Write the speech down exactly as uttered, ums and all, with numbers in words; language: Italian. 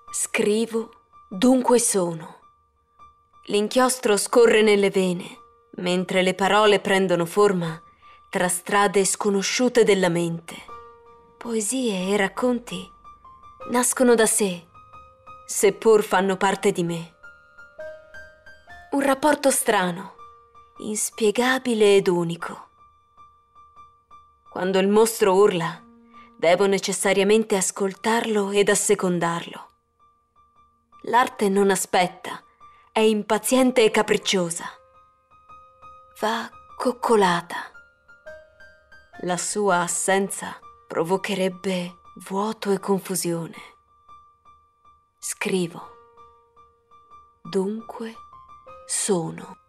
Scrivo, dunque sono. L'inchiostro scorre nelle vene, mentre le parole prendono forma tra strade sconosciute della mente. Poesie e racconti nascono da sé, seppur fanno parte di me. Un rapporto strano, inspiegabile ed unico. Quando il mostro urla, devo necessariamente ascoltarlo ed assecondarlo. L'arte non aspetta, è impaziente e capricciosa. Va coccolata. La sua assenza provocherebbe vuoto e confusione. Scrivo. Dunque sono.